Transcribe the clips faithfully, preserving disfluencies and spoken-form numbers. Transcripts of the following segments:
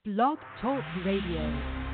Blog Talk Radio.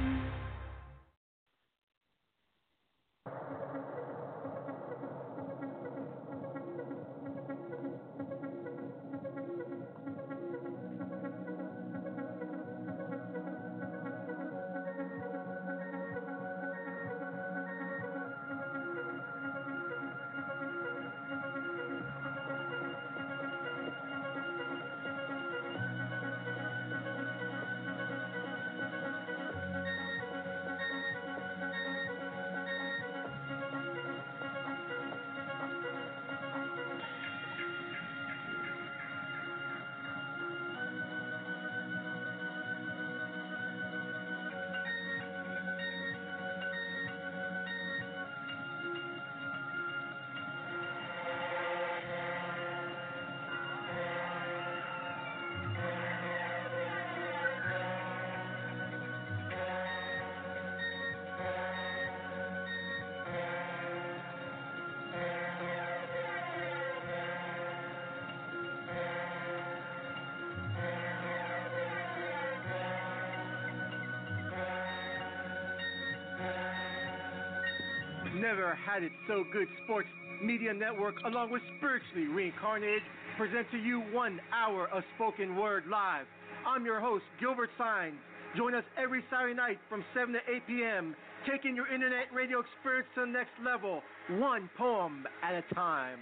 Never had it so good. Sports Media Network, along with Spiritually Reincarnated, present to you one hour of spoken word live. I'm your host, Gilbert Sines. Join us every Saturday night from seven to eight p.m., taking your internet radio experience to the next level, one poem at a time.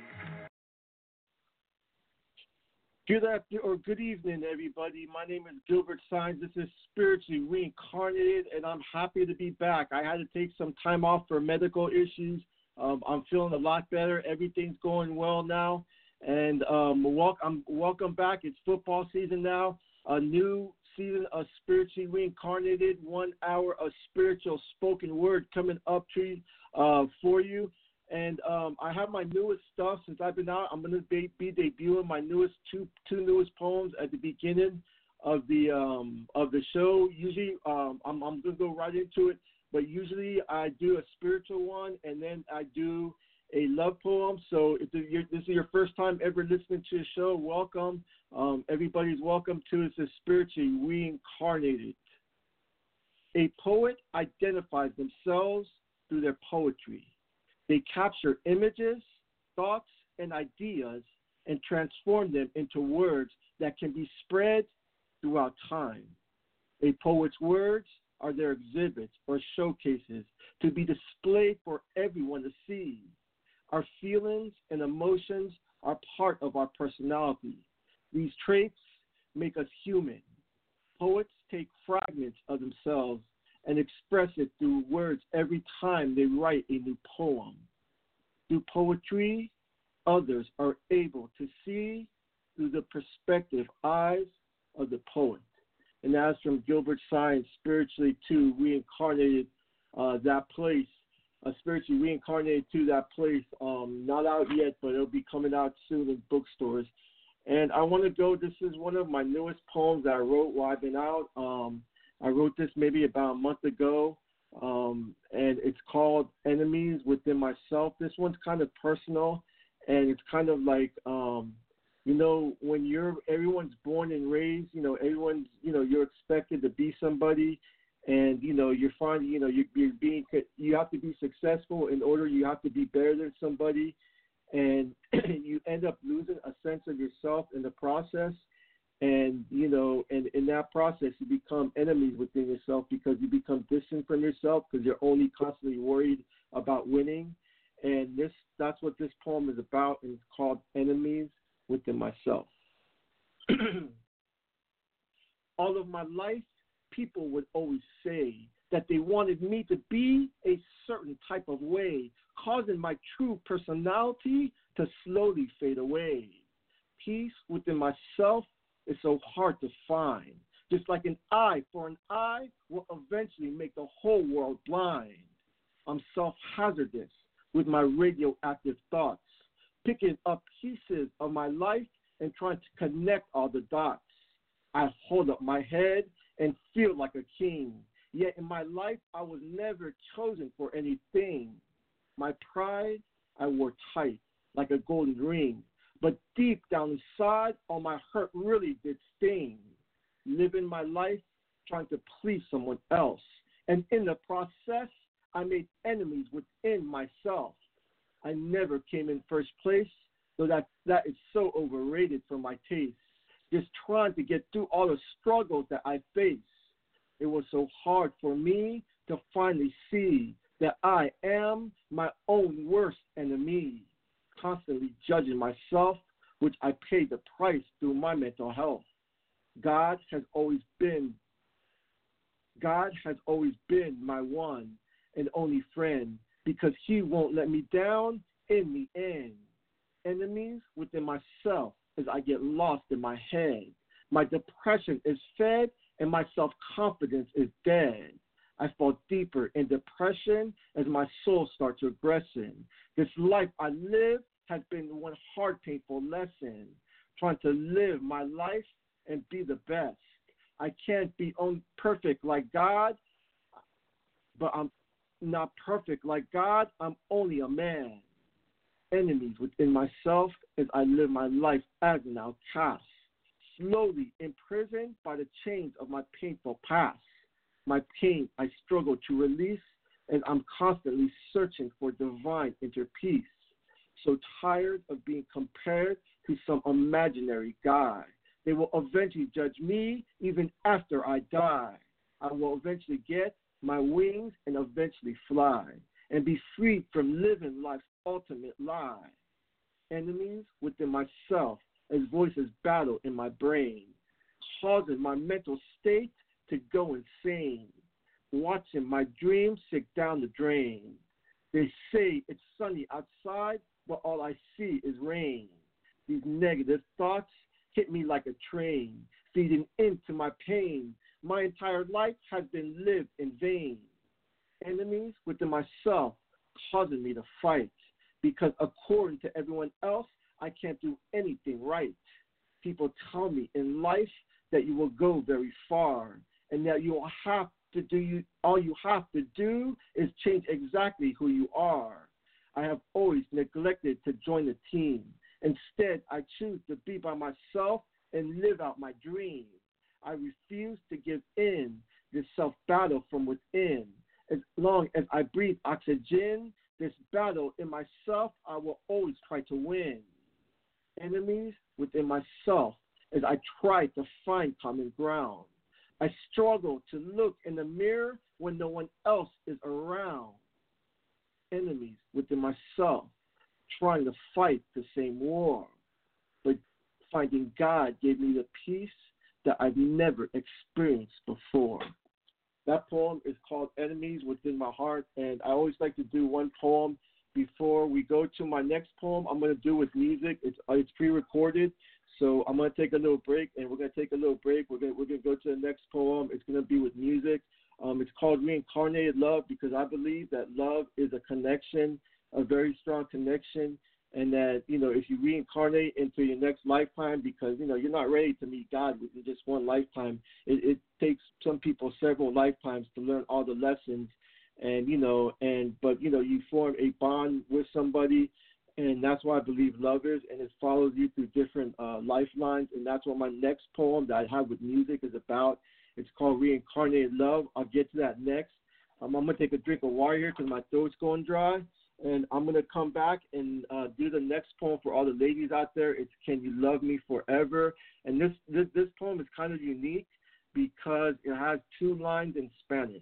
Good afternoon or good evening, everybody. My name is Gilbert Sines. This is Spiritually Reincarnated, and I'm happy to be back. I had to take some time off for medical issues. Um, I'm feeling a lot better. Everything's going well now, and um, welcome, I'm, welcome back. It's football season now. A new season of Spiritually Reincarnated, one hour of spiritual spoken word coming up to uh, for you. And um, I have my newest stuff since I've been out. I'm going to be, be debuting my newest two two newest poems at the beginning of the um, of the show. Usually, um, I'm, I'm going to go right into it. But usually, I do a spiritual one, and then I do a love poem. So if you're, this is your first time ever listening to the show, welcome. Um, everybody's welcome to it. It's Spiritually Reincarnated. A poet identifies themselves through their poetry. They capture images, thoughts, and ideas and transform them into words that can be spread throughout time. A poet's words are their exhibits or showcases to be displayed for everyone to see. Our feelings and emotions are part of our personality. These traits make us human. Poets take fragments of themselves and express it through words every time they write a new poem. Through poetry, others are able to see through the perspective eyes of the poet. And that's from Gilbert Sines, Spiritually to Reincarnated, uh, that place, uh, Spiritually Reincarnated to that place, um, not out yet, but it'll be coming out soon in bookstores. And I want to go, this is one of my newest poems that I wrote while I've been out. Um, I wrote this maybe about a month ago, um, and it's called Enemies Within Myself. This one's kind of personal, and it's kind of like, um, you know, when you're, everyone's born and raised, you know, everyone's, you know, you're expected to be somebody, and, you know, you're finding, you know, you're, you're being, you have to be successful in order, you have to be better than somebody, and you end up losing a sense of yourself in the process. And, you know, and in that process, you become enemies within yourself because you become distant from yourself because you're only constantly worried about winning. And this that's what this poem is about, and it's called Enemies Within Myself. All of my life, people would always say that they wanted me to be a certain type of way, causing my true personality to slowly fade away. Peace within myself is so hard to find. Just like an eye for an eye will eventually make the whole world blind. I'm self-hazardous with my radioactive thoughts, picking up pieces of my life and trying to connect all the dots. I hold up my head and feel like a king. Yet in my life, I was never chosen for anything. My pride, I wore tight like a golden ring. But deep down inside, all my hurt really did sting. Living my life trying to please someone else. And in the process, I made enemies within myself. I never came in first place, so that, that is so overrated for my taste. Just trying to get through all the struggles that I face. It was so hard for me to finally see that I am my own worst enemy, constantly judging myself, which I paid the price through my mental health. God has always been, God has always been my one and only friend, because he won't let me down in the end. Enemies within myself as I get lost in my head. My depression is fed and my self-confidence is dead. I fall deeper in depression as my soul starts regressing. This life I live has been one hard, painful lesson, trying to live my life and be the best. I can't be un- perfect like God, but I'm not perfect like God. I'm only a man. Enemies within myself as I live my life as an outcast, slowly imprisoned by the chains of my painful past. My pain I struggle to release, and I'm constantly searching for divine inner peace. So tired of being compared to some imaginary guy. They will eventually judge me even after I die. I will eventually get my wings and eventually fly and be freed from living life's ultimate lie. Enemies within myself as voices battle in my brain, causing my mental state to go insane, watching my dreams sink down the drain. They say it's sunny outside, but all I see is rain. These negative thoughts hit me like a train, feeding into my pain. My entire life has been lived in vain. Enemies within myself causing me to fight, because according to everyone else, I can't do anything right. People tell me in life that you will go very far, and that you will have to do you all you have to do is change exactly who you are. I have always neglected to join the team. Instead, I choose to be by myself and live out my dream. I refuse to give in this self-battle from within. As long as I breathe oxygen, this battle in myself, I will always try to win. Enemies within myself as I try to find common ground. I struggle to look in the mirror when no one else is around. Enemies within myself trying to fight the same war. But finding God gave me the peace that I've never experienced before. That poem is called Enemies Within My Heart, and I always like to do one poem before we go to my next poem. I'm going to do with music. It's uh, it's pre-recorded, so I'm going to take a little break, and we're going to take a little break. We're going we're going to go to the next poem. It's going to be with music. Um, it's called Reincarnated Love, because I believe that love is a connection, a very strong connection, and that, you know, if you reincarnate into your next lifetime, because, you know, you're not ready to meet God within just one lifetime. It, it takes some people several lifetimes to learn all the lessons, and, you know, and, but, you know, you form a bond with somebody, and that's why I believe love is, and it follows you through different uh, lifelines, and that's what my next poem that I have with music is about. It's called Reincarnated Love. I'll get to that next. Um, I'm going to take a drink of water here because my throat's going dry. And I'm going to come back and uh, do the next poem for all the ladies out there. It's Can You Love Me Forever? And this, this, this poem is kind of unique because it has two lines in Spanish.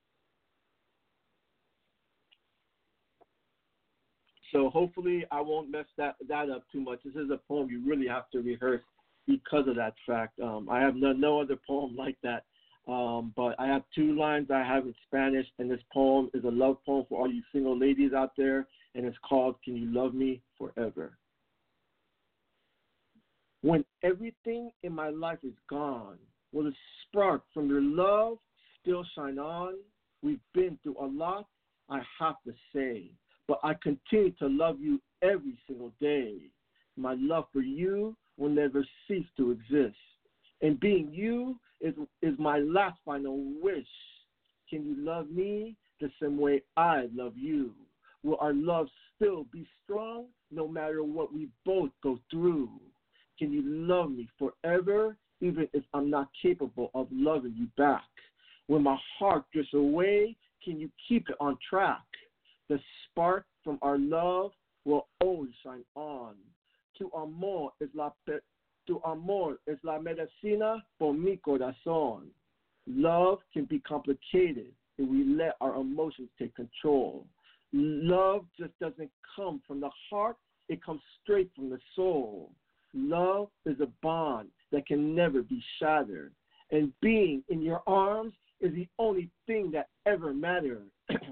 So hopefully I won't mess that, that up too much. This is a poem you really have to rehearse because of that fact. Um, I have no, no other poem like that. Um, but I have two lines I have in Spanish, and this poem is a love poem for all you single ladies out there, and it's called Can You Love Me Forever? When everything in my life is gone, will the spark from your love still shine on? We've been through a lot, I have to say, but I continue to love you every single day. My love for you will never cease to exist. And being you is is my last final wish. Can you love me the same way I love you? Will our love still be strong no matter what we both go through? Can you love me forever even if I'm not capable of loving you back. When my heart drifts away, can you keep it on track? The spark from our love will always shine on. Tu amor es la, tu amor es la medicina por mi corazón. Love can be complicated if we let our emotions take control. Love just doesn't come from the heart, it comes straight from the soul. Love is a bond that can never be shattered. And being in your arms is the only thing that ever matters.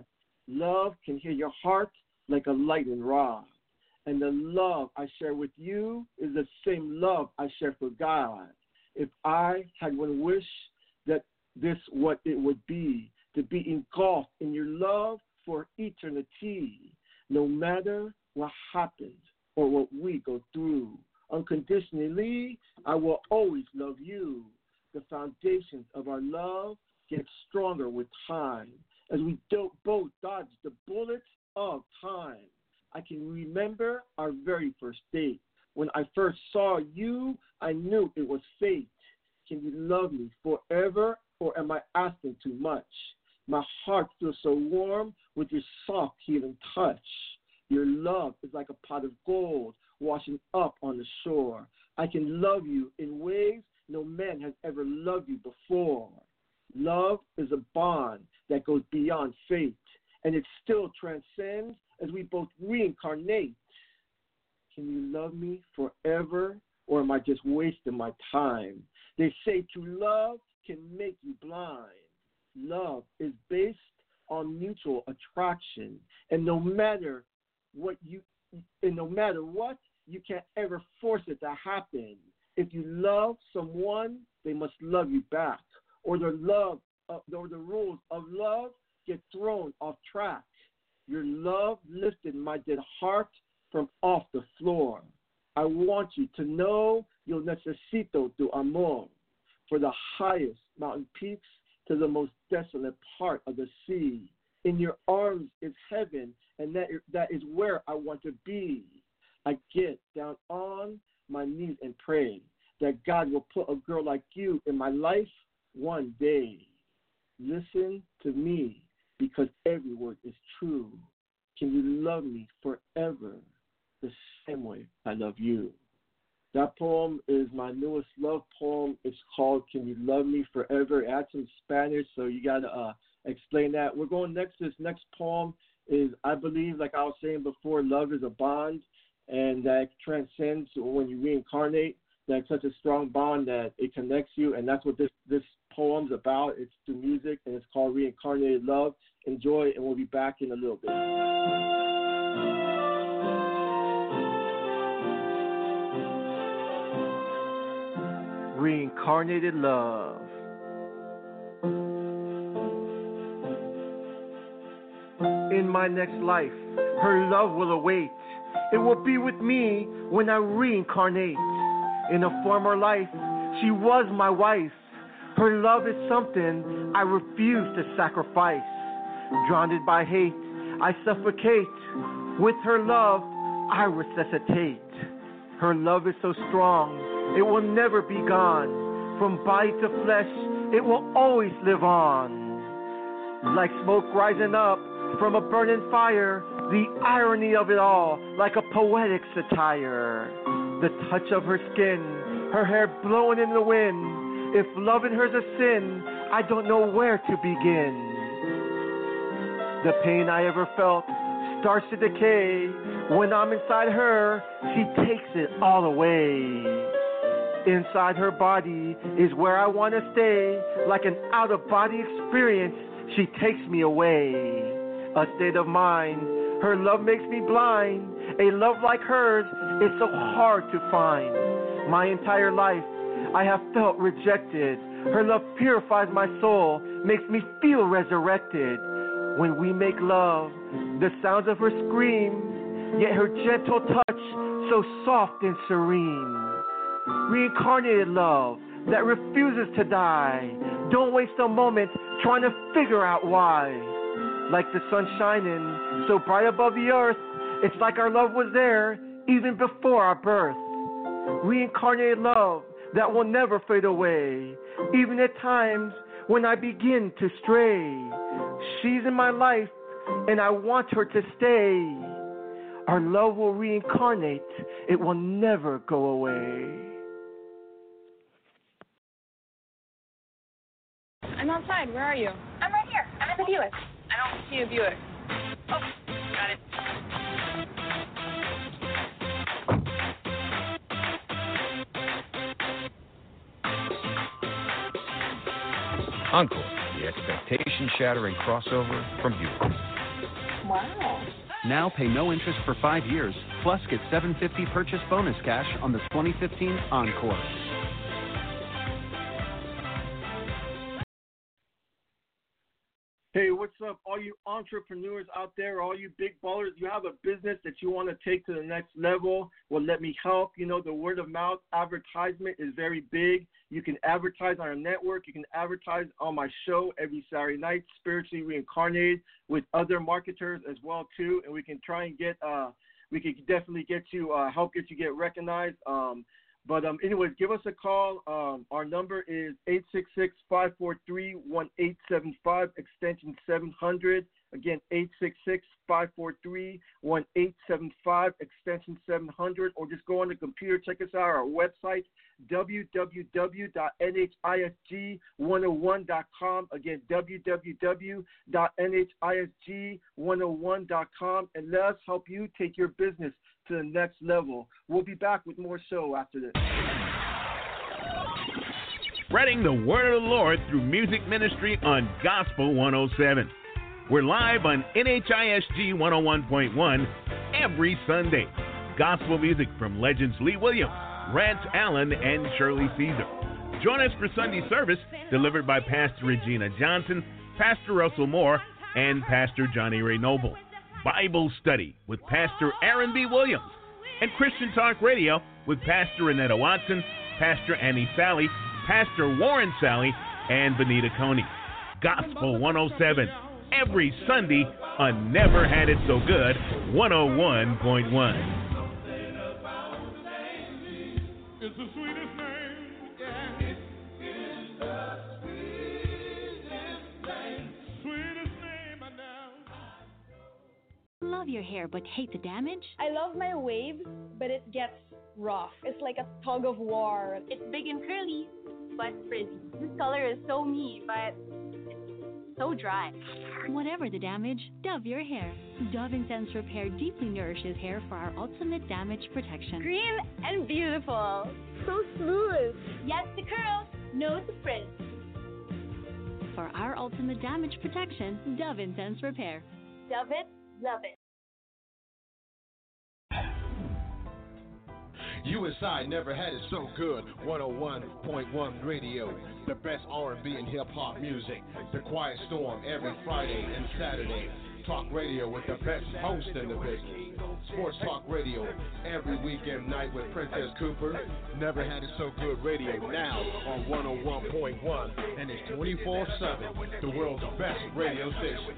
Love can hear your heart like a lightning rod. And the love I share with you is the same love I share for God. If I had one wish, that this what it would be, to be engulfed in your love for eternity, no matter what happens or what we go through. Unconditionally, I will always love you. The foundations of our love get stronger with time as we do- both dodge the bullets of time. I can remember our very first date. When I first saw you, I knew it was fate. Can you love me forever, or am I asking too much? My heart feels so warm with your soft, healing touch. Your love is like a pot of gold washing up on the shore. I can love you in ways no man has ever loved you before. Love is a bond that goes beyond fate, and it still transcends as we both reincarnate. Can you love me forever, or am I just wasting my time? They say true love can make you blind. Love is based on mutual attraction, and no matter what you, and no matter what, you can't ever force it to happen. If you love someone, they must love you back, or the love, uh, or the rules of love get thrown off track. Your love lifted my dead heart from off the floor. I want you to know yo necesito tu amor, for the highest mountain peaks to the most desolate part of the sea. In your arms is heaven, and that, that is where I want to be. I get down on my knees and pray that God will put a girl like you in my life one day. Listen to me, because every word is true. Can you love me forever the same way I love you? That poem is my newest love poem. It's called Can You Love Me Forever? It adds some Spanish, so you got to uh, explain that. We're going next. This next poem is, I believe, like I was saying before, love is a bond, and that transcends when you reincarnate. That's such a strong bond that it connects you, and that's what this, this poem's about. It's through music, and it's called Reincarnated Love. Enjoy, and we'll be back in a little bit. Reincarnated Love. In my next life, her love will await. It will be with me when I reincarnate. In a former life, she was my wife. Her love is something I refuse to sacrifice. Drowned by hate, I suffocate. With her love, I resuscitate. Her love is so strong, it will never be gone. From body to flesh, it will always live on. Like smoke rising up from a burning fire, the irony of it all, like a poetic satire. The touch of her skin, her hair blowing in the wind. If loving her's a sin, I don't know where to begin. The pain I ever felt starts to decay. When I'm inside her, she takes it all away. Inside her body is where I want to stay. Like an out-of-body experience, she takes me away. A state of mind, her love makes me blind. A love like hers is so hard to find. My entire life, I have felt rejected. Her love purifies my soul, makes me feel resurrected. When we make love, the sounds of her scream, yet her gentle touch, so soft and serene. Reincarnated love that refuses to die. Don't waste a moment trying to figure out why. Like the sun shining so bright above the earth, it's like our love was there even before our birth. Reincarnated love that will never fade away, even at times when I begin to stray. She's in my life, and I want her to stay. Our love will reincarnate, it will never go away. I'm outside. Where are you? I'm right here. I'm at the Buick. I don't see a Buick. Oh, got it. Encore, the expectation-shattering crossover from Buick. Wow. Now pay no interest for five years, plus get seven hundred fifty dollars purchase bonus cash on the twenty fifteen Encore. Hey, what's up, all you entrepreneurs out there, all you big ballers? You have a business that you want to take to the next level? Well, let me help. You know, the word of mouth advertisement is very big. You can advertise on our network. You can advertise on my show every Saturday night, Spiritually Reincarnated, with other marketers as well too. And we can try and get, uh, we can definitely get you, uh, help get you get recognized. Um, But um, anyways, give us a call. Um, our number is eight six six, five four three, one eight seven five, extension seven hundred. Again, eight six six, five four three, one eight seven five, extension seven hundred. Or just go on the computer, check us out, our website, w w w dot n h i s g one oh one dot com. Again, w w w dot n h i s g one oh one dot com. And let us help you take your business to the next level. We'll be back with more show after this. Spreading the word of the Lord through music ministry on Gospel one oh seven. We're live on N H I S G one oh one point one every Sunday. Gospel music from legends Lee Williams, Rance Allen, and Shirley Caesar. Join us for Sunday service delivered by Pastor Regina Johnson, Pastor Russell Moore, and Pastor Johnny Ray Noble. Bible study with Pastor Aaron B. Williams, and Christian Talk Radio with Pastor Renetta Watson, Pastor Annie Sally, Pastor Warren Sally, and Benita Coney. Gospel one oh seven, every Sunday on Never Had It So Good, one oh one point one. It's the sweetest name, yeah. It is the sweetest name, sweetest name I know. Love your hair but hate the damage? I love my waves, but it gets rough. It's like a tug of war. It's big and curly, but frizzy. This color is so me, but it's so dry. Whatever the damage, Dove your hair. Dove Intense Repair deeply nourishes hair for our ultimate damage protection. Green and beautiful. So smooth. Yes to curls, no to frizz. For our ultimate damage protection, Dove Intense Repair. Dove it, love it. U S I never had it so good. one oh one point one radio, the best R and B and hip hop music. The Quiet Storm every Friday and Saturday. Talk radio with the best host in the business. Sports Talk Radio every weekend night with Princess Cooper. Never had it so good radio now on one oh one point one, and it's twenty-four seven. The world's best radio station.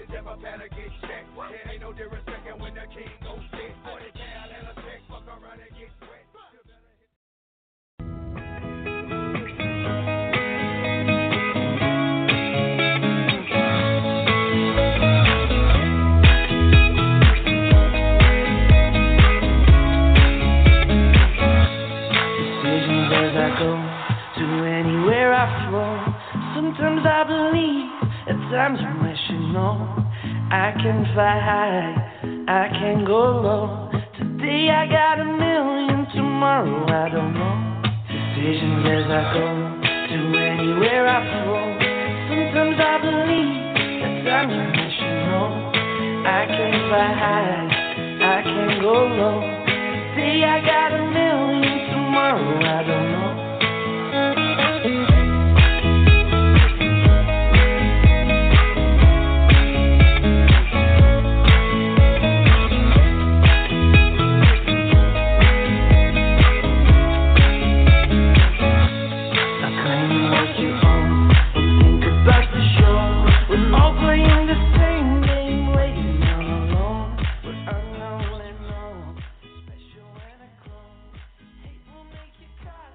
Sometimes I believe, at times I wish you know I can fly high, I can go low. Today I got a million, tomorrow I don't know. Decisions as I go, to anywhere I flow. Sometimes I believe, at times I wish you know I can fly high, I can go low. Today I got a million, tomorrow I don't know. Cry.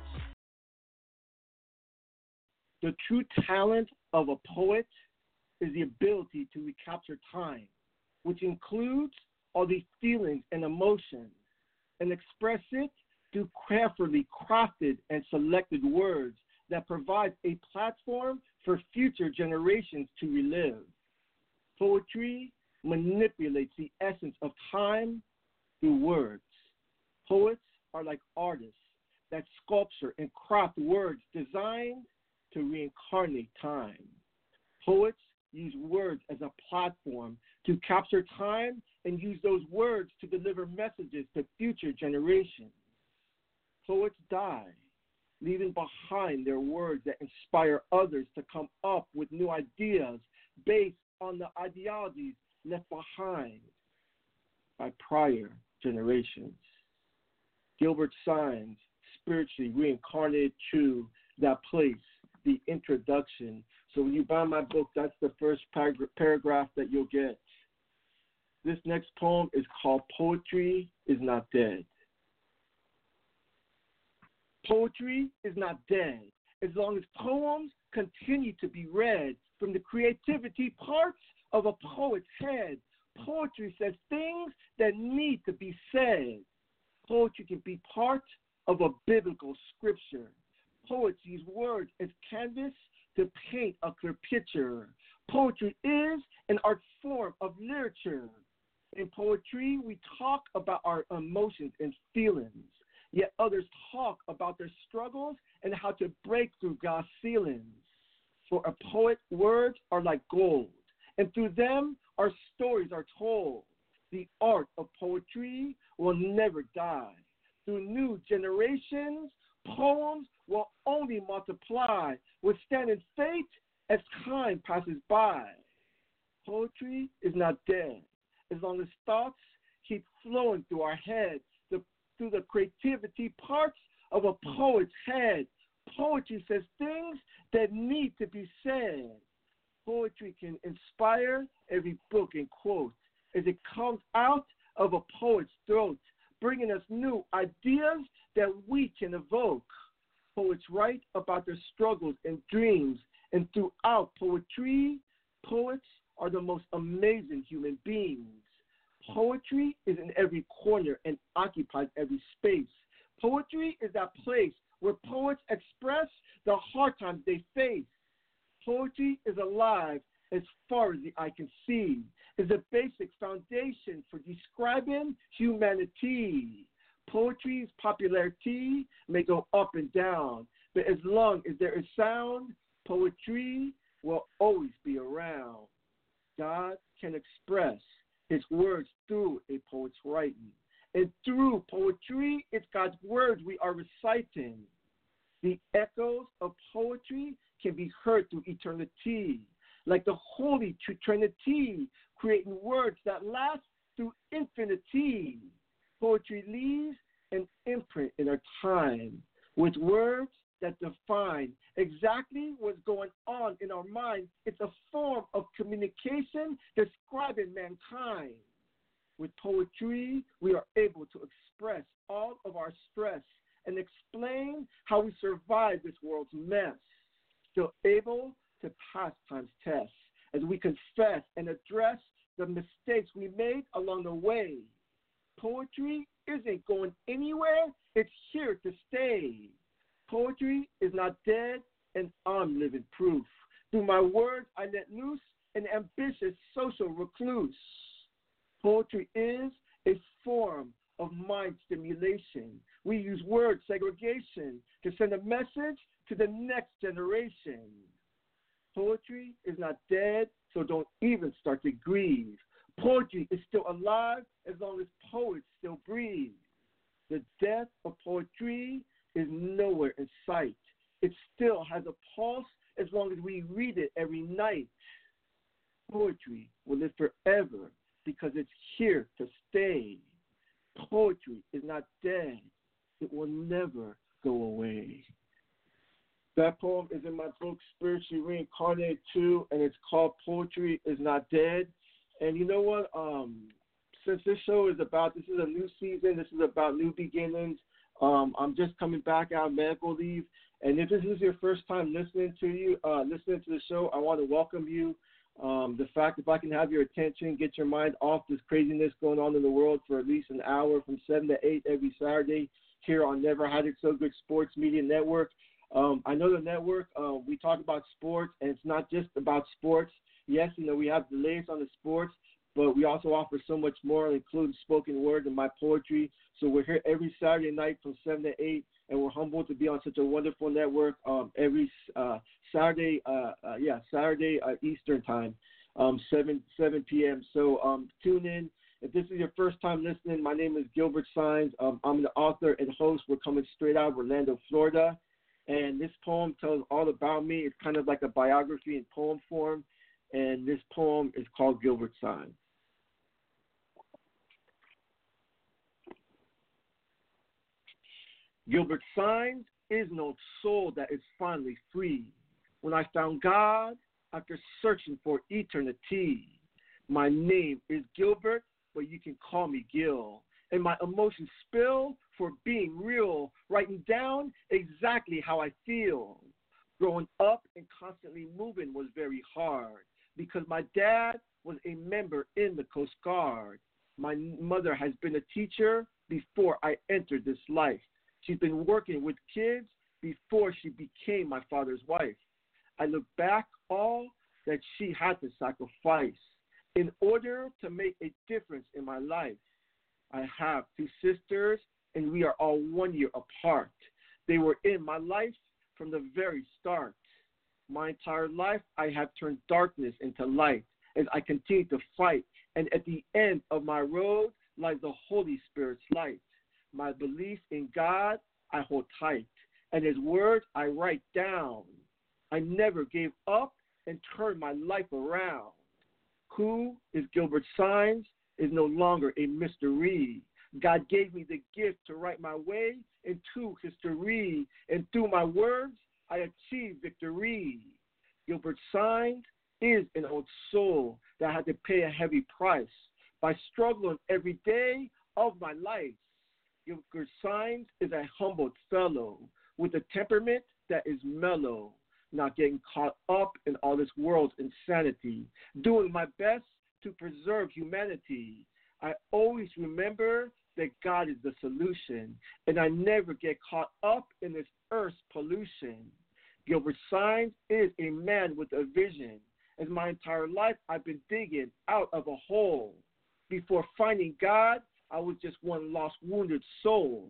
true talent of a poet is the ability to recapture time, which includes all the feelings and emotions, and express it through carefully crafted and selected words that provide a platform for future generations to relive. Poetry manipulates the essence of time through words. Poets are like artists that sculpture and craft words designed to reincarnate time. Poets use words as a platform to capture time and use those words to deliver messages to future generations. Poets die, leaving behind their words that inspire others to come up with new ideas based on the ideologies left behind by prior generations. Gilbert Symes spiritually reincarnated to that place, the introduction. So when you buy my book, that's the first par- paragraph that you'll get. This next poem is called Poetry is Not Dead. Poetry is not dead as long as poems continue to be read from the creativity parts of a poet's head. Poetry says things that need to be said. Poetry can be part of a biblical scripture. Poets use words as canvas to paint a clear picture. Poetry is an art form of literature. In poetry, we talk about our emotions and feelings, yet others talk about their struggles and how to break through God's ceilings. For a poet, words are like gold, and through them, our stories are told. The art of poetry will never die. Through new generations, poems will only multiply, withstanding fate as time passes by. Poetry is not dead as long as thoughts keep flowing through our heads, the, through the creativity parts of a poet's head. Poetry says things that need to be said. Poetry can inspire every book and quote as it comes out of a poet's throat, bringing us new ideas that we can evoke. Poets write about their struggles and dreams, and throughout poetry, poets are the most amazing human beings. Poetry is in every corner and occupies every space. Poetry is that place where poets express the hard times they face. Poetry is alive as far as the eye can see, is a basic foundation for describing humanity. Poetry's popularity may go up and down, but as long as there is sound, poetry will always be around. God can express his words through a poet's writing. And through poetry, it's God's words we are reciting. The echoes of poetry can be heard through eternity, like the Holy Trinity, creating words that last through infinity. Poetry leaves an imprint in our time with words that define exactly what's going on in our mind. It's a form of communication describing mankind. With poetry, we are able to express all of our stress and explain how we survive this world's mess. Still able to pass time's tests as we confess and address the mistakes we made along the way. Poetry isn't going anywhere, it's here to stay. Poetry is not dead, and I'm living proof. Through my words, I let loose an ambitious social recluse. Poetry is a form of mind stimulation. We use word segregation to send a message to the next generation. Poetry is not dead, so don't even start to grieve. Poetry is still alive as long as poets still breathe. The death of poetry is nowhere in sight. It still has a pulse as long as we read it every night. Poetry will live forever because it's here to stay. Poetry is not dead. It will never go away. That poem is in my book, Spiritually Reincarnated two, and it's called Poetry is Not Dead. And you know what? Um, since this show is about, this is a new season, this is about new beginnings. Um, I'm just coming back out of medical leave, And if this is your first time listening to you, uh, listening to the show, I want to welcome you. Um, the fact if I can have your attention, get your mind off this craziness going on in the world for at least an hour from seven to eight every Saturday here on Never Had It So Good Sports Media Network. Um, I know the network, uh, we talk about sports, and it's not just about sports. Yes, you know, we have the latest on the sports, but we also offer so much more, including spoken word and my poetry. So we're here every Saturday night from seven to eight, and we're humbled to be on such a wonderful network um, every uh, Saturday, uh, uh, yeah, Saturday uh, Eastern time, um, seven p.m. So um, tune in. If this is your first time listening, my name is Gilbert Sines. Um, I'm the author and host. We're coming straight out of Orlando, Florida. And this poem tells all about me. It's kind of like a biography in poem form. And this poem is called Gilbert Sines. Gilbert Sines is an old soul that is finally free. When I found God after searching for eternity, my name is Gilbert, but you can call me Gil. And my emotions spill for being real, writing down exactly how I feel. Growing up and constantly moving was very hard because my dad was a member in the Coast Guard. My mother has been a teacher before I entered this life. She's been working with kids before she became my father's wife. I look back all that she had to sacrifice in order to make a difference in my life. I have two sisters, and we are all one year apart. They were in my life from the very start. My entire life, I have turned darkness into light as I continue to fight. And at the end of my road lies the Holy Spirit's light. My belief in God, I hold tight, and His word I write down. I never gave up and turned my life around. Who is Gilbert Sines is no longer a mystery. God gave me the gift to write my way into history, and through my words, I achieved victory. Gilbert Sines is an old soul that had to pay a heavy price by struggling every day of my life. Gilbert Sines is a humbled fellow with a temperament that is mellow, not getting caught up in all this world's insanity, doing my best to preserve humanity. I always remember that God is the solution, and I never get caught up in this earth's pollution. Gilbert Sines is a man with a vision. As my entire life, I've been digging out of a hole. Before finding God, I was just one lost, wounded soul,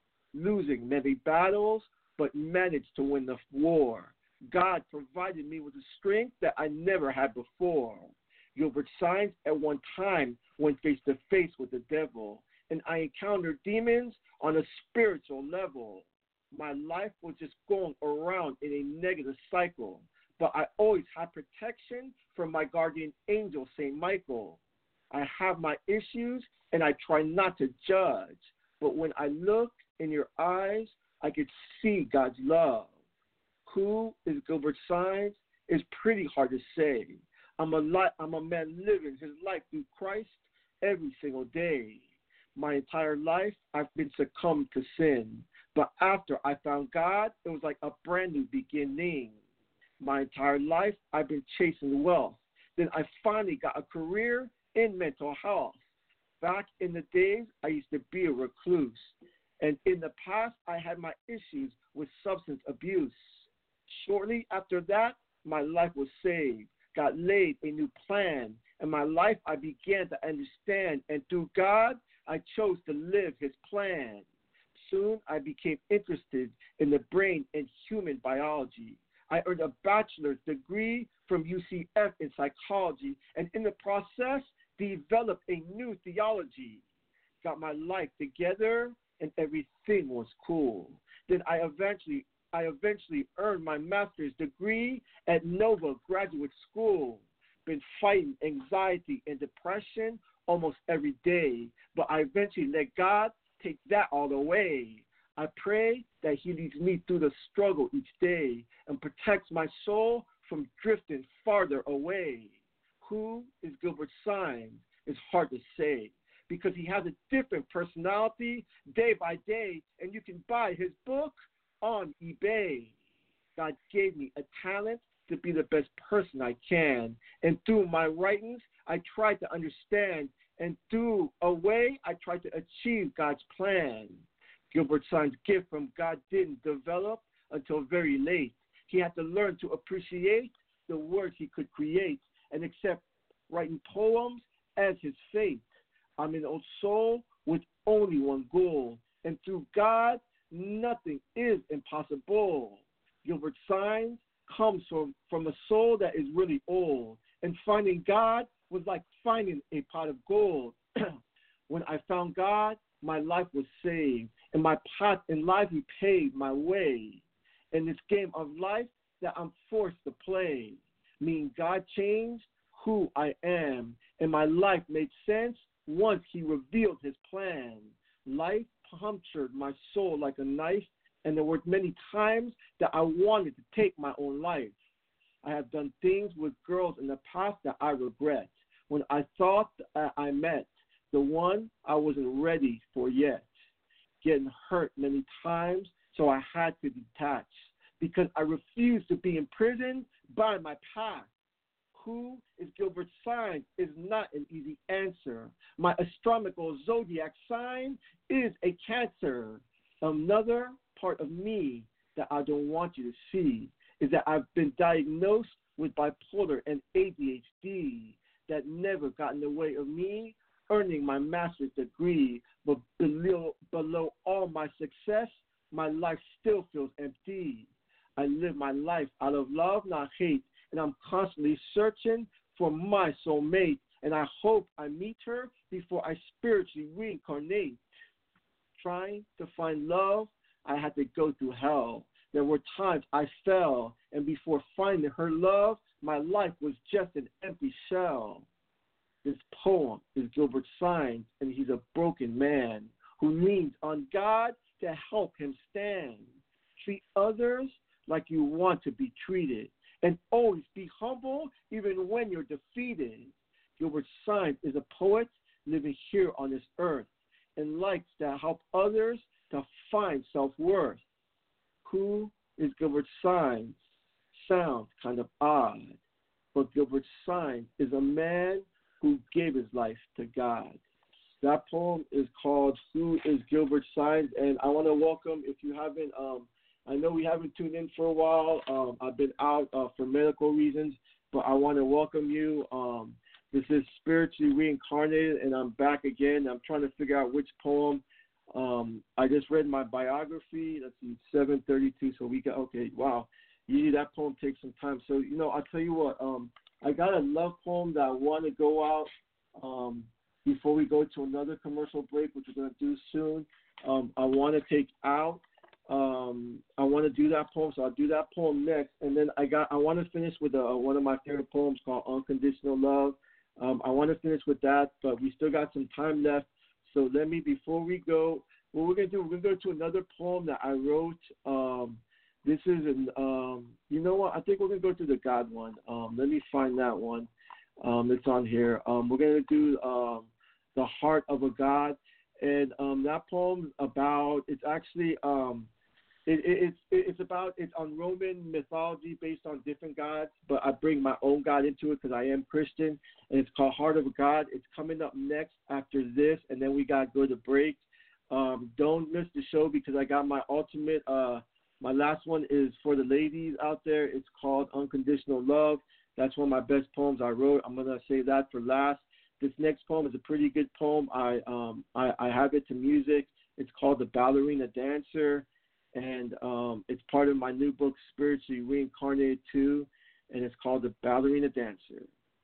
losing many battles, but managed to win the war. God provided me with a strength that I never had before. Gilbert Sines at one time went face to face with the devil, and I encountered demons on a spiritual level. My life was just going around in a negative cycle, but I always had protection from my guardian angel, Saint Michael. I have my issues, and I try not to judge, but when I look in your eyes, I could see God's love. Who is Gilbert Sines is pretty hard to say. I'm a, li- I'm a man living his life through Christ every single day. My entire life, I've been succumbed to sin. But after I found God, it was like a brand new beginning. My entire life, I've been chasing wealth. Then I finally got a career in mental health. Back in the days, I used to be a recluse. And in the past, I had my issues with substance abuse. Shortly after that, my life was saved. God laid a new plan. In my life, I began to understand. And through God, I chose to live His plan. Soon, I became interested in the brain and human biology. I earned a bachelor's degree from U C F in psychology, and in the process, developed a new theology. Got my life together, and everything was cool. Then I eventually, I eventually earned my master's degree at Nova Graduate School. Been fighting anxiety and depression almost every day, but I eventually let God take that all away. I pray that He leads me through the struggle each day and protects my soul from drifting farther away. Who is Gilbert Sines? It's hard to say because he has a different personality day by day, and you can buy his book on eBay. God gave me a talent to be the best person I can. And through my writings, I try to understand. And through a way, I try to achieve God's plan. Gilbert Sign's gift from God didn't develop until very late. He had to learn to appreciate the words he could create and accept writing poems as his fate. I'm an old soul with only one goal, and through God, nothing is impossible. Gilbert Signs comes from, from a soul that is really old, and finding God was like finding a pot of gold. When I found God, my life was saved, and my pot in life he paved my way. In this game of life that I'm forced to play, meaning God changed who I am, and my life made sense once he revealed his plan. Life punctured my soul like a knife, and there were many times that I wanted to take my own life. I have done things with girls in the past that I regret. When I thought that I met the one I wasn't ready for yet. Getting hurt many times, so I had to detach because I refused to be imprisoned by my past. Who is Gilbert Signs is not an easy answer. My astronomical zodiac sign is a Cancer. Another part of me that I don't want you to see is that I've been diagnosed with bipolar and A D H D that never got in the way of me earning my master's degree, but below, below all my success, my life still feels empty. I live my life out of love, not hate, and I'm constantly searching for my soulmate, and I hope I meet her before I spiritually reincarnate. Trying to find love, I had to go through hell. There were times I fell, and before finding her love, my life was just an empty shell. This poem is Gilbert Signs, and he's a broken man who leans on God to help him stand. Treat others like you want to be treated, and always be humble even when you're defeated. Gilbert Signs is a poet living here on this earth and likes to help others to find self-worth. Who is Gilbert Signs? Sounds kind of odd, but Gilbert Signs is a man who gave his life to God. That poem is called Who is Gilbert Signs? And I want to welcome, if you haven't, um, I know we haven't tuned in for a while. Um, I've been out uh, for medical reasons, but I want to welcome you. Um, this is Spiritually Reincarnated, and I'm back again. I'm trying to figure out which poem. Um, I just read my biography. That's in seven thirty-two, so we got, okay, wow. Usually that poem takes some time. So, you know, I'll tell you what, um, I got a love poem that I want to go out um, before we go to another commercial break, which we're going to do soon. Um, I want to take out. Um, I want to do that poem, so I'll do that poem next. And then I got. I want to finish with uh, one of my favorite poems called Unconditional Love. Um, I want to finish with that, but we still got some time left. So let me, before we go, what we're going to do, we're going to go to another poem that I wrote. Um, This is, an, um, you know what, I think we're going to go to the God one. Um, let me find that one. Um, it's on here. Um, we're going to do um, The Heart of a God. And um, that poem about, it's actually, um, it, it, it's it's about, it's on Roman mythology based on different gods, but I bring my own God into it because I am Christian. And it's called Heart of a God. It's coming up next after this, and then we got to go to break. Um, don't miss the show because I got my ultimate, uh, my last one is for the ladies out there. It's called Unconditional Love. That's one of my best poems I wrote. I'm going to say that for last. This next poem is a pretty good poem. I, um, I, I have it to music. It's called The Ballerina Dancer, and um, it's part of my new book, Spiritually Reincarnated two, and it's called The Ballerina Dancer.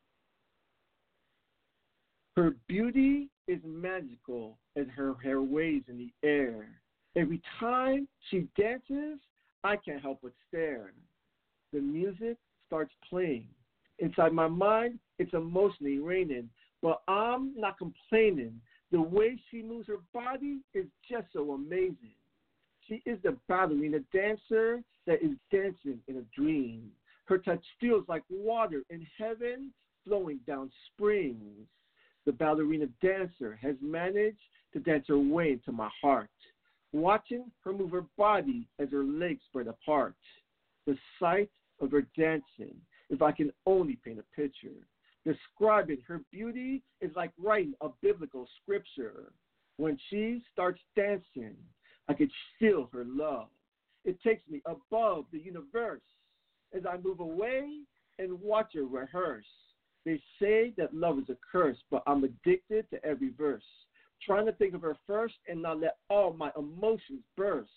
Her beauty is magical as her hair waves in the air. Every time she dances, I can't help but stare. The music starts playing. Inside my mind, it's emotionally raining, but I'm not complaining. The way she moves her body is just so amazing. She is the ballerina dancer that is dancing in a dream. Her touch feels like water in heaven flowing down springs. The ballerina dancer has managed to dance her way into my heart, watching her move her body as her legs spread apart. The sight of her dancing, if I can only paint a picture. Describing her beauty is like writing a biblical scripture. When she starts dancing, I could feel her love. It takes me above the universe as I move away and watch her rehearse. They say that love is a curse, but I'm addicted to every verse, trying to think of her first and not let all my emotions burst.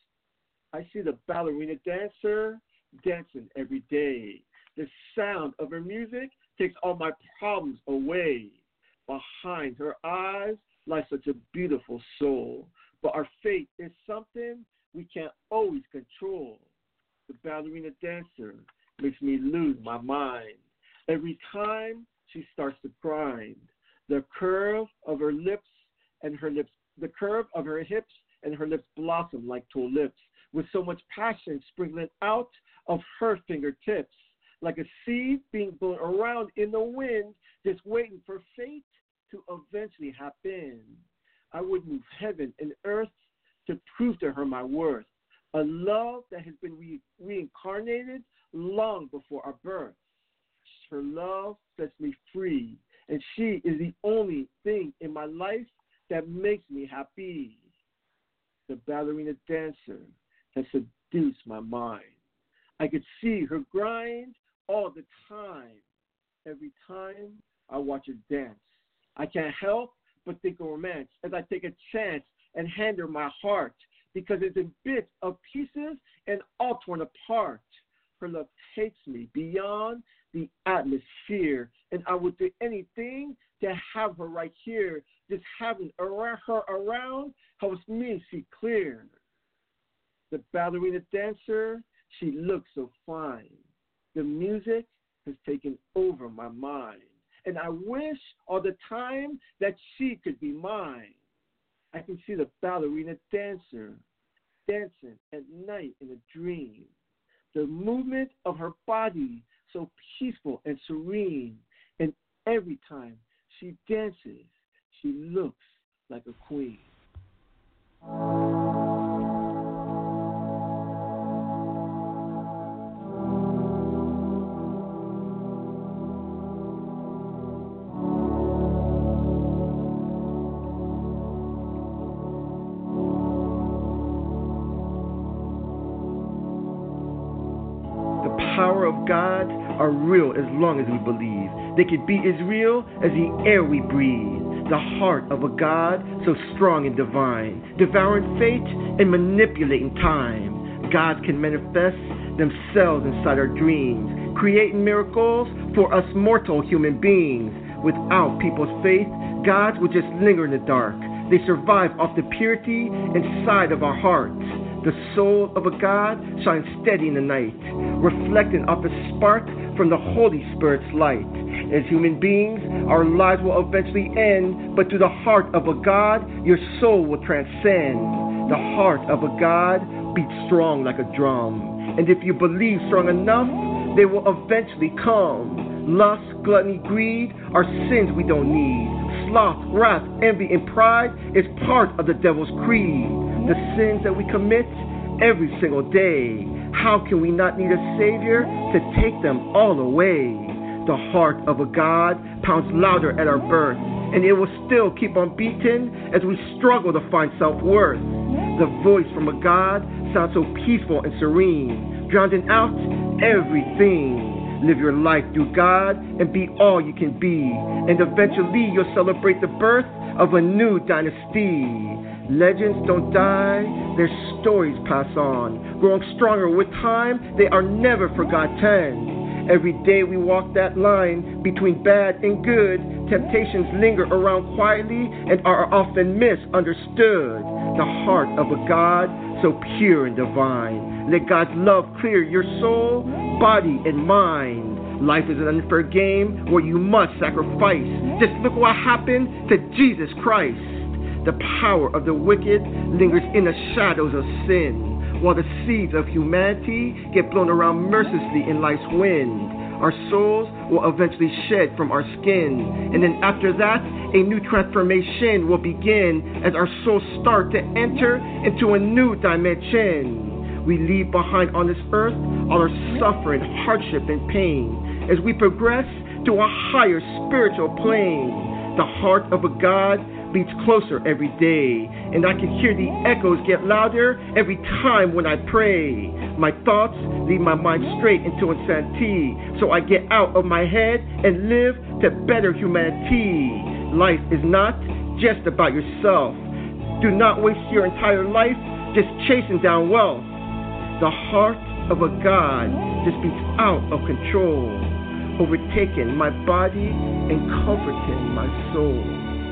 I see the ballerina dancer dancing every day. The sound of her music takes all my problems away. Behind her eyes lies such a beautiful soul, but our fate is something we can't always control. The ballerina dancer makes me lose my mind every time she starts to grind. The curve of her lips and her lips, the curve of her hips and her lips blossom like tulips, with so much passion sprinkling out of her fingertips, like a seed being blown around in the wind, just waiting for fate to eventually happen. I would move heaven and earth to prove to her my worth, a love that has been re- reincarnated long before our birth. Her love sets me free, and she is the only thing in my life that makes me happy. The ballerina dancer has seduced my mind. I could see her grind all the time. Every time I watch her dance, I can't help but think of romance as I take a chance and hand her my heart, because it's in bits of pieces and all torn apart. Her love takes me beyond the atmosphere, and I would do anything to have her right here. Just having her around helps me see clear. The ballerina dancer, she looks so fine. The music has taken over my mind, and I wish all the time that she could be mine. I can see the ballerina dancer dancing at night in a dream. The movement of her body so peaceful and serene, and every time she dances, she looks like a queen. Power of God are real as long as we believe. They could be as real as the air we breathe. The heart of a God so strong and divine, devouring fate and manipulating time. Gods can manifest themselves inside our dreams, creating miracles for us mortal human beings. Without people's faith, gods would just linger in the dark. They survive off the purity inside of our hearts. The soul of a God shines steady in the night, reflecting off the spark from the Holy Spirit's light. As human beings, our lives will eventually end, but through the heart of a God, your soul will transcend. The heart of a God beats strong like a drum, and if you believe strong enough, they will eventually come. Lust, gluttony, greed are sins we don't need. Sloth, wrath, envy, and pride is part of the devil's creed. The sins that we commit every single day. How can we not need a Savior to take them all away? The heart of a God pounds louder at our birth, and it will still keep on beating as we struggle to find self-worth. The voice from a God sounds so peaceful and serene, drowning out everything. Live your life through God and be all you can be, and eventually you'll celebrate the birth of a new dynasty. Legends don't die, their stories pass on. Growing stronger with time, they are never forgotten. Every day we walk that line between bad and good. Temptations linger around quietly and are often misunderstood. The heart of a God so pure and divine. Let God's love clear your soul, body, and mind. Life is an unfair game where you must sacrifice. Just look what happened to Jesus Christ. The power of the wicked lingers in the shadows of sin, while the seeds of humanity get blown around mercilessly in life's wind. Our souls will eventually shed from our skin, and then after that, a new transformation will begin as our souls start to enter into a new dimension. we leave behind on this earth all our suffering, hardship, and pain as we progress to a higher spiritual plane. The heart of a God beats closer every day, and I can hear the echoes get louder every time when I pray. My thoughts lead my mind straight into insanity, so I get out of my head and live to better humanity. Life is not just about yourself. Do not waste your entire life just chasing down wealth. The heart of a God just beats out of control, overtaking my body and comforting my soul.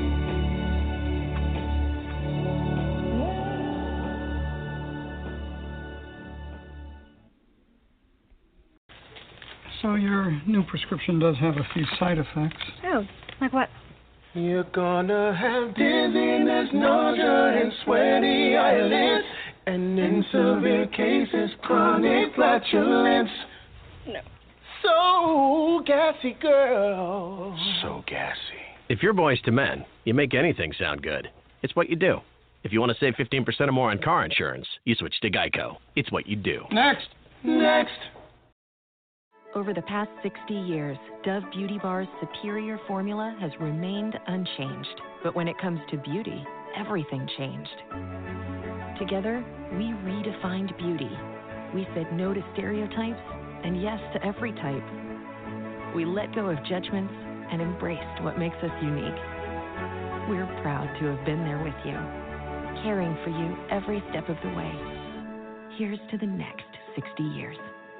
So your new prescription does have a few side effects. Oh, like what? You're gonna have dizziness, nausea, and sweaty eyelids, and in severe cases, chronic flatulence. No. So gassy, girl. So gassy. If you're Boys to Men, you make anything sound good. It's what you do. If you want to save fifteen percent or more on car insurance, you switch to Geico. It's what you do. Next. Next. Over the past sixty years, Dove Beauty Bar's superior formula has remained unchanged. But when it comes to beauty, everything changed. Together, we redefined beauty. We said no to stereotypes and yes to every type. We let go of judgments and embraced what makes us unique. We're proud to have been there with you, caring for you every step of the way. Here's to the next sixty years.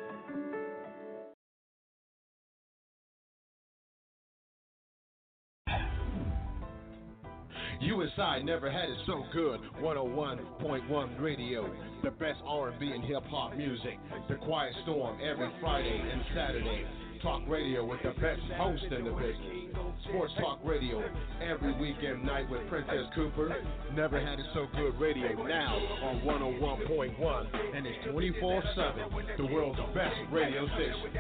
U S I never had it so good. one oh one point one Radio, the best R and B and hip hop music. The Quiet Storm every Friday and Saturday. Talk radio with the best host in the business. Sports Talk Radio every weekend night with Princess Cooper. Never had it so good radio now on one oh one point one, and it's twenty-four seven. The world's best radio station.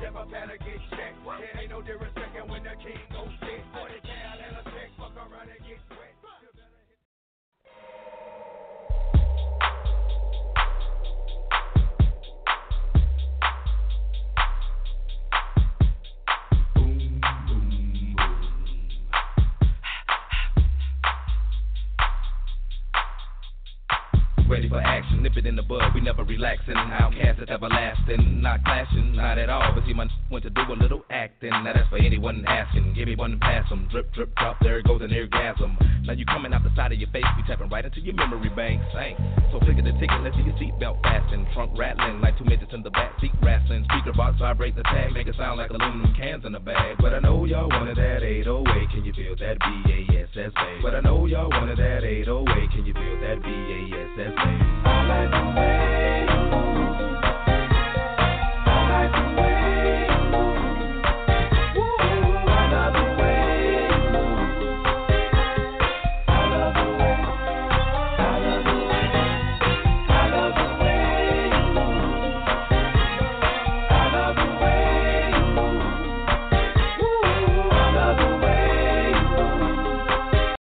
Ready for action, nip it in the bud, we never relaxing. Outcast is everlasting, not clashing, not at all. But see, my went to do a little acting. Now that's for anyone asking. Give me one and pass 'em. Drip, drip, drop, there goes an orgasm. Now you coming out the side of your face, we tapping right into your memory bank. Ain't so click at the ticket, let's see your seatbelt fasten. Trunk rattling like two midgets in the back seat wrestling. Speaker box vibrate the tag, make it sound like aluminum cans in a bag. But I know y'all wanted that eight oh eight, can you feel that B A S S A? But I know y'all wanted that eight oh eight, can you feel that B A S S A? I like the way you move. I like the way you move. Ooh, I love the way you move. I love the way, I love the way, I love the way you move. I love the way you move. Ooh, I love the way you move.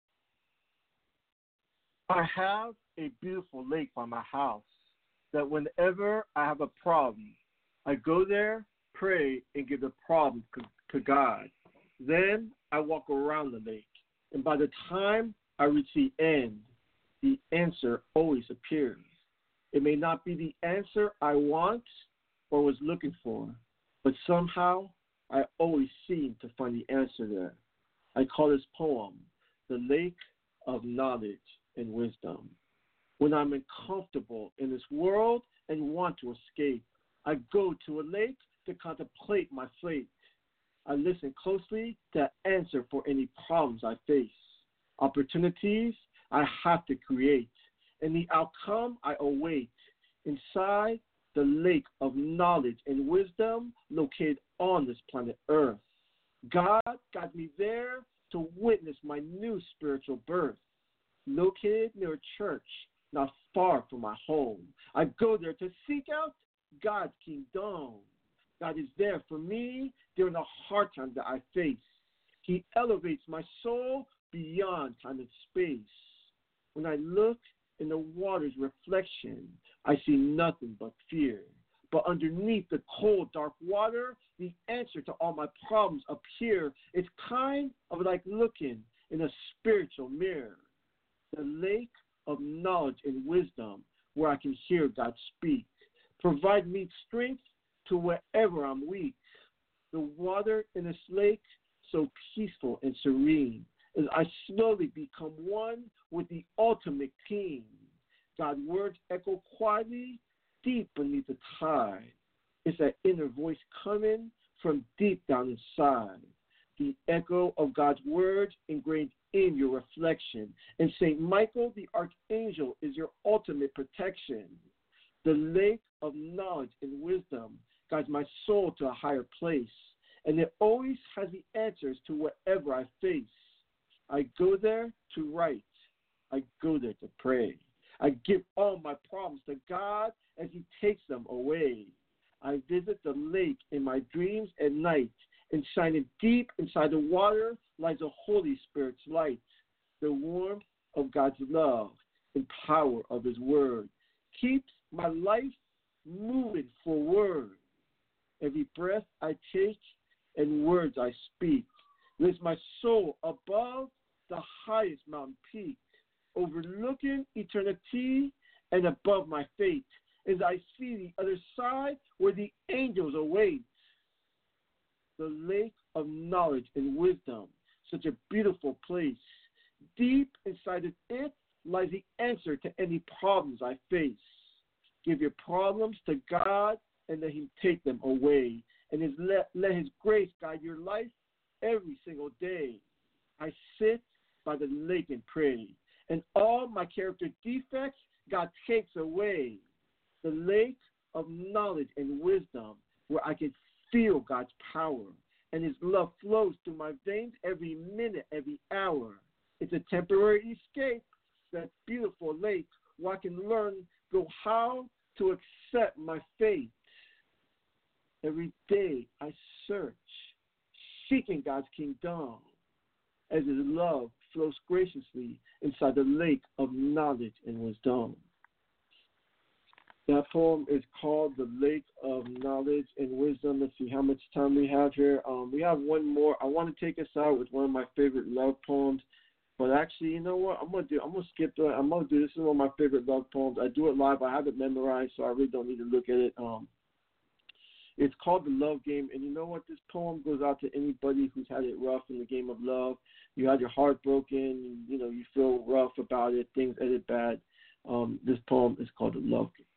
I have a beautiful lake by my house that whenever I have a problem, I go there, pray, and give the problem to God. Then I walk around the lake, and by the time I reach the end, the answer always appears. It may not be the answer I want or was looking for, but somehow I always seem to find the answer there. I call this poem The Lake of Knowledge and Wisdom. When I'm uncomfortable in this world and want to escape, I go to a lake to contemplate my fate. I listen closely to answer for any problems I face. Opportunities I have to create, and the outcome I await. Inside the lake of knowledge and wisdom located on this planet Earth. God got me there to witness my new spiritual birth. Located near a church, not far from my home. I go there to seek out God's kingdom. God is there for me during the hard times that I face. He elevates my soul beyond time and space. When I look in the water's reflection, I see nothing but fear. But underneath the cold, dark water, the answer to all my problems appear. It's kind of like looking in a spiritual mirror. The lake of knowledge and wisdom where I can hear God speak. Provide me strength to wherever I'm weak. The water in this lake, so peaceful and serene, as I slowly become one with the ultimate king. God's words echo quietly deep beneath the tide. It's that inner voice coming from deep down inside. The echo of God's words ingrained in your reflection. And Saint Michael, the archangel, is your ultimate protection. The lake of knowledge and wisdom guides my soul to a higher place, and it always has the answers to whatever I face. I go there to write. I go there to pray. I give all my problems to God as he takes them away. I visit the lake in my dreams at night, and shining deep inside the water lies the Holy Spirit's light, the warmth of God's love and power of his word keeps my life moving forward. Every breath I take and words I speak lifts my soul above the highest mountain peak, overlooking eternity and above my fate, as I see the other side where the angels await. The lake of knowledge and wisdom, such a beautiful place. Deep inside of it lies the answer to any problems I face. Give your problems to God and let him take them away. And his, let, let his grace guide your life every single day. I sit by the lake and pray, and all my character defects God takes away. The lake of knowledge and wisdom where I can feel God's power, and his love flows through my veins every minute, every hour. It's a temporary escape, that beautiful lake where I can learn go how to accept my fate. Every day I search, seeking God's kingdom, as his love flows graciously inside the lake of knowledge and wisdom. That poem is called The Lake of Knowledge and Wisdom. Let's see how much time we have here. Um, we have one more. I want to take us out with one of my favorite love poems. But actually, you know what? I'm gonna do. I'm gonna skip that. I'm gonna do. This is one of my favorite love poems. I do it live. I have it memorized, so I really don't need to look at it. Um, it's called The Love Game, and you know what? This poem goes out to anybody who's had it rough in the game of love. You had your heart broken. You know, you feel rough about it. Things ended bad. Um, this poem is called The Love Game.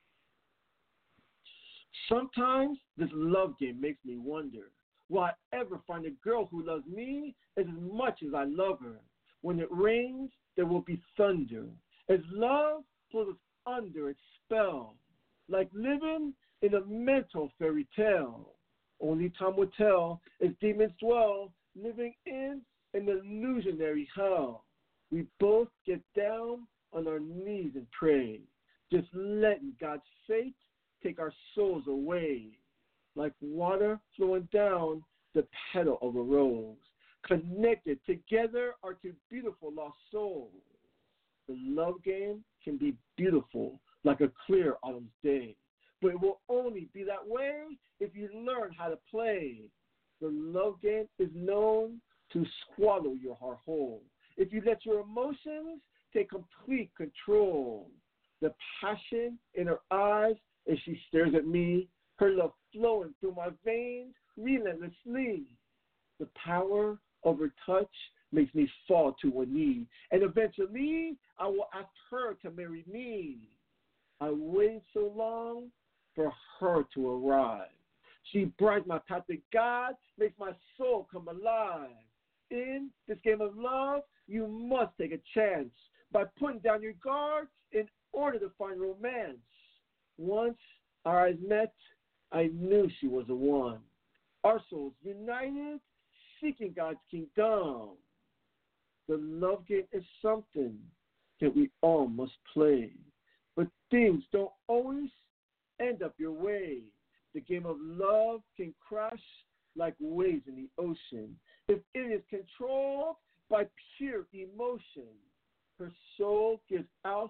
Sometimes this love game makes me wonder, will I ever find a girl who loves me as much as I love her? When it rains, there will be thunder, as love pulls us under its spell, like living in a mental fairy tale. Only time will tell as demons dwell, living in an illusionary hell. We both get down on our knees and pray, just letting God's fate take our souls away, like water flowing down the petal of a rose. Connected together are two beautiful lost souls. The love game can be beautiful like a clear autumn's day, but it will only be that way if you learn how to play. The love game is known to swallow your heart whole if you let your emotions take complete control. The passion in her eyes as she stares at me, her love flowing through my veins relentlessly. The power of her touch makes me fall to one knee, and eventually I will ask her to marry me. I waited so long for her to arrive. She brightens my path to God, makes my soul come alive. In this game of love, you must take a chance by putting down your guard in order to find romance. Once our eyes met, I knew she was the one. Our souls united, seeking God's kingdom. The love game is something that we all must play. But things don't always end up your way. The game of love can crash like waves in the ocean if it is controlled by pure emotion. Her soul gives out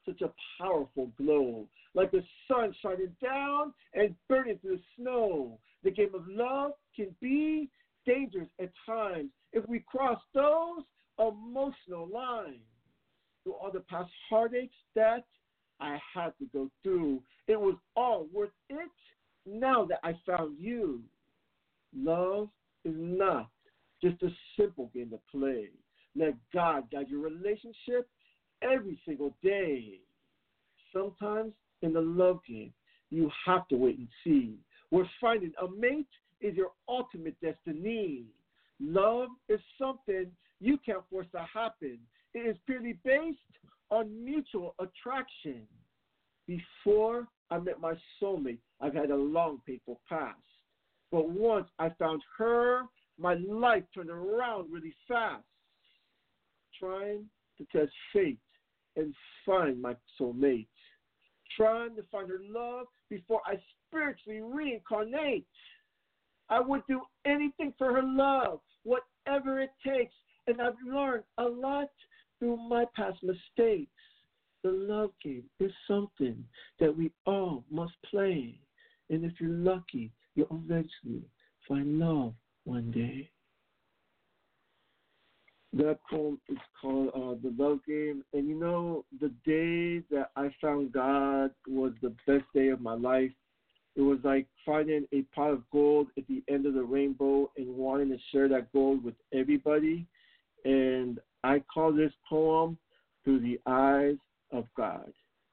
such a powerful glow, like the sun shining down and burning through the snow. The game of love can be dangerous at times if we cross those emotional lines. Through all the past heartaches that I had to go through, it was all worth it now that I found you. Love is not just a simple game to play. Let God guide your relationship every single day. Sometimes in the love game, you have to wait and see, where finding a mate is your ultimate destiny. Love is something you can't force to happen. It is purely based on mutual attraction. Before I met my soulmate, I've had a long, painful past. But once I found her, my life turned around really fast. Trying to test fate and find my soulmate. Trying to find her love before I spiritually reincarnate. I would do anything for her love, whatever it takes, and I've learned a lot through my past mistakes. The love game is something that we all must play, and if you're lucky, you'll eventually find love one day. That poem is called uh, The Love Game. And you know, the day that I found God was the best day of my life. It was like finding a pot of gold at the end of the rainbow and wanting to share that gold with everybody. And I call this poem Through the Eyes of God.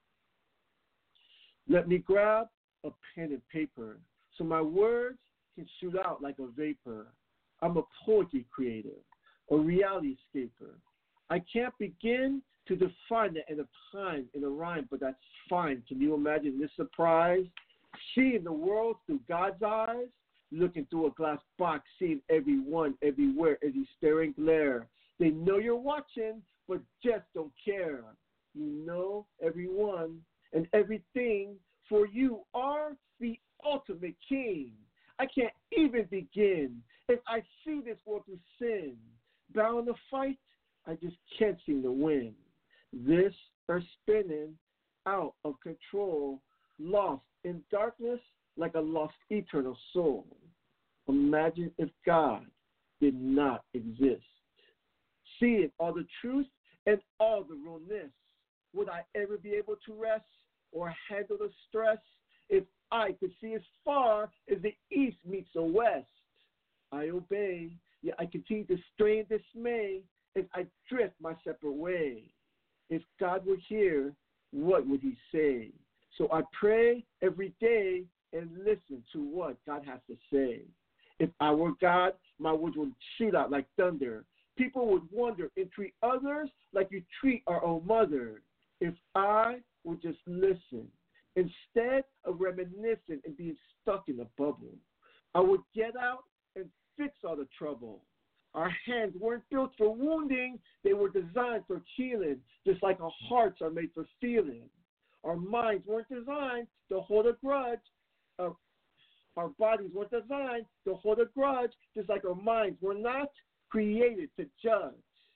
Let me grab a pen and paper so my words can shoot out like a vapor. I'm a poetry creator, a reality escaper. I can't begin to define the end of time in a rhyme, but that's fine. Can you imagine this surprise? Seeing the world through God's eyes, looking through a glass box, seeing everyone everywhere as you stare and glare. They know you're watching, but just don't care. You know everyone and everything, for you are the ultimate king. I can't even begin if I see this world through sin. Bound to fight, I just can't seem to win. This are spinning out of control, lost in darkness like a lost eternal soul. Imagine if God did not exist. Seeing all the truth and all the realness, would I ever be able to rest or handle the stress if I could see as far as the east meets the west? I obey, yet I continue to strain dismay as I drift my separate way. If God were here, what would he say? So I pray every day and listen to what God has to say. If I were God, my words would shoot out like thunder. People would wonder and treat others like you treat our own mother. If I would just listen, instead of reminiscing and being stuck in a bubble, I would get out and fix all the trouble. Our hands weren't built for wounding, they were designed for healing, just like our hearts are made for feeling. Our minds weren't designed to hold a grudge. Our, our bodies weren't designed to hold a grudge, just like our minds were not created to judge.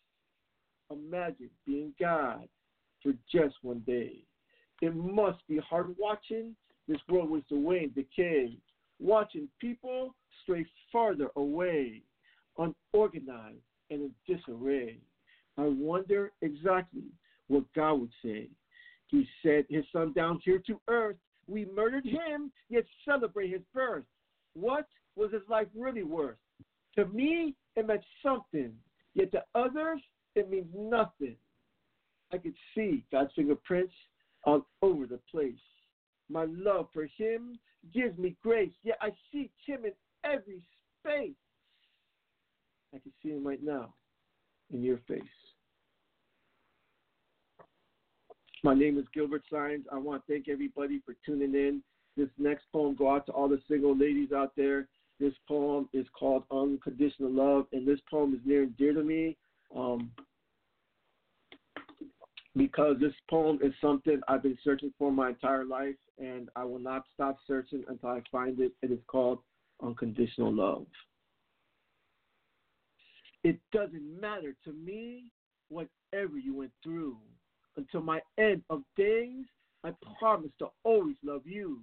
Imagine being God for just one day. It must be hard watching this world waste away and decay, watching people stray farther away, unorganized and in disarray. I wonder exactly what God would say. He sent his son down here to earth. We murdered him, yet celebrate his birth. What was his life really worth? To me, it meant something, yet to others, it means nothing. I could see God's fingerprints all over the place. My love for him gives me grace, yet I seek him in every space. I can see him right now in your face. My name is Gilbert Sines. I want to thank everybody for tuning in. This next poem go out to all the single ladies out there. This poem is called Unconditional Love, and this poem is near and dear to me um, because this poem is something I've been searching for my entire life, and I will not stop searching until I find it. It is called Unconditional Love. It doesn't matter to me whatever you went through. Until my end of days, I promise to always love you.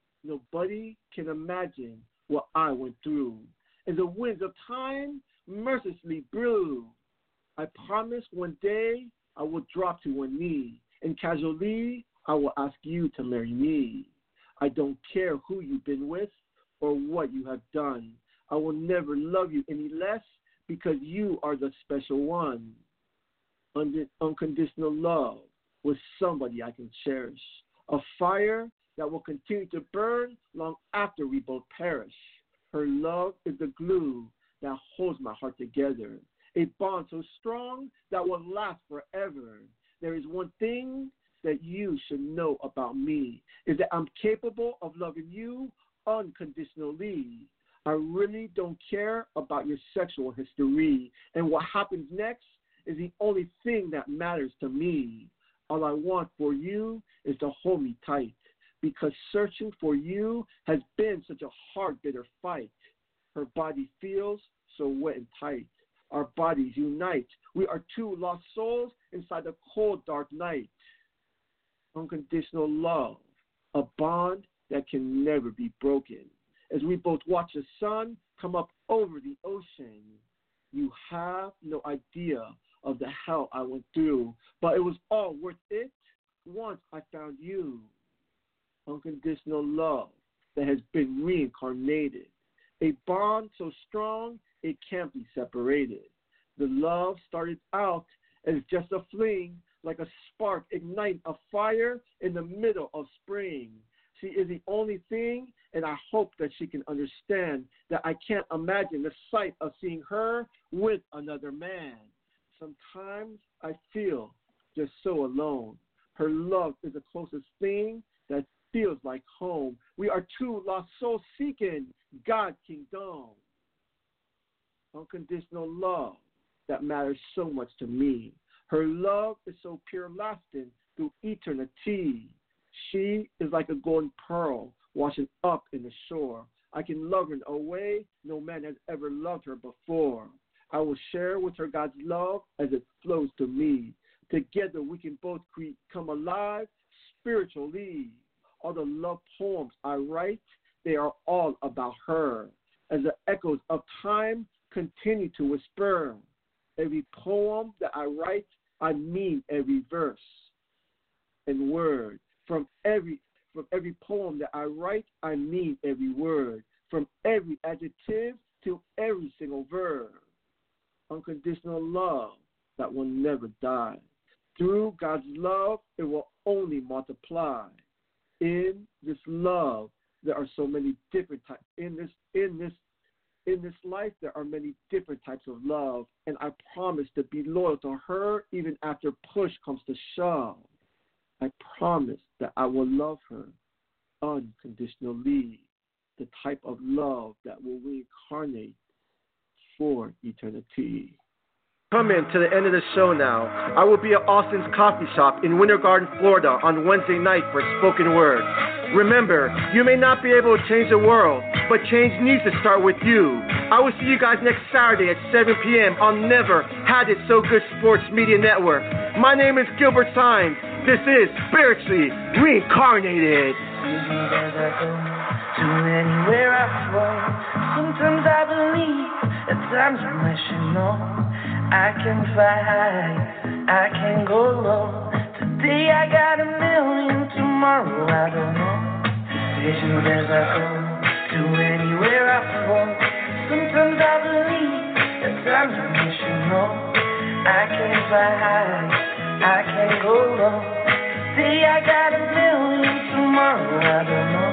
Nobody can imagine what I went through. And the winds of time mercilessly blew. I promise one day I will drop to one knee, and casually I will ask you to marry me. I don't care who you've been with or what you have done. I will never love you any less because you are the special one. Under unconditional love with somebody I can cherish. A fire that will continue to burn long after we both perish. Her love is the glue that holds my heart together. A bond so strong that will last forever. There is one thing that you should know about me, is that I'm capable of loving you unconditionally. I really don't care about your sexual history, and what happens next is the only thing that matters to me. All I want for you is to hold me tight, because searching for you has been such a hard, bitter fight. Her body feels so wet and tight. Our bodies unite. We are two lost souls inside a cold, dark night. Unconditional love, a bond that can never be broken. As we both watch the sun come up over the ocean, you have no idea of the hell I went through, but it was all worth it once I found you. Unconditional love that has been reincarnated, a bond so strong it can't be separated. The love started out as just a fling, like a spark igniting a fire in the middle of spring. She is the only thing, and I hope that she can understand that I can't imagine the sight of seeing her with another man. Sometimes I feel just so alone. Her love is the closest thing that feels like home. We are two lost souls seeking God's kingdom. Unconditional love that matters so much to me. Her love is so pure, lasting through eternity. She is like a golden pearl washing up in the shore. I can love her in a way no man has ever loved her before. I will share with her God's love as it flows to me. Together we can both create, come alive spiritually. All the love poems I write, they are all about her. As the echoes of time continue to whisper, every poem that I write, I mean every verse and word. From every from every poem that I write, I mean every word. From every adjective to every single verb. Unconditional love that will never die. Through God's love, it will only multiply. In this love, there are so many different types. In this, in this, in this life, there are many different types of love, and I promise to be loyal to her even after push comes to shove. I promise that I will love her unconditionally, the type of love that will reincarnate for eternity. Coming to the end of the show now. I will be at Austin's Coffee Shop in Winter Garden, Florida on Wednesday night for spoken word. Remember, you may not be able to change the world, but change needs to start with you. I will see you guys next Saturday at seven p.m. on Never Had It So Good Sports Media Network. My name is Gilbert Sines. This is Spiritually Reincarnated. To anywhere I fall, sometimes I believe, at times I wish you know. I can fly high, I can go low. Today I got a million, tomorrow I don't know. Visions as I go, to anywhere I fall. Sometimes I believe, at times I wish you know. I can fly high, I can go low. Today I got a million, tomorrow I don't know.